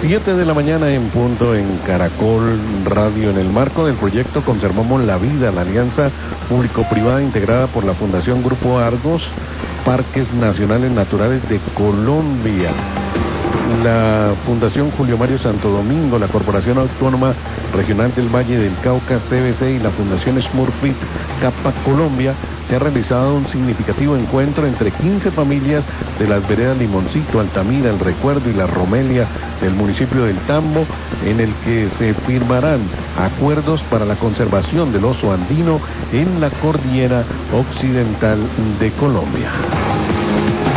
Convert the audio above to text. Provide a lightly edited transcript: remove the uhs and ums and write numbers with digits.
7 de la mañana en punto en Caracol Radio, en el marco del proyecto Conservamos la Vida, la alianza público-privada integrada por la Fundación Grupo Argos, Parques Nacionales Naturales de Colombia, la Fundación Julio Mario Santo Domingo, la Corporación Autónoma Regional del Valle del Cauca, CBC, y la Fundación Smurfit Capa Colombia, se ha realizado un significativo encuentro entre 15 familias de las veredas Limoncito, Altamira, El Recuerdo y La Romelia del municipio del Tambo, en el que se firmarán acuerdos para la conservación del oso andino en la cordillera occidental de Colombia.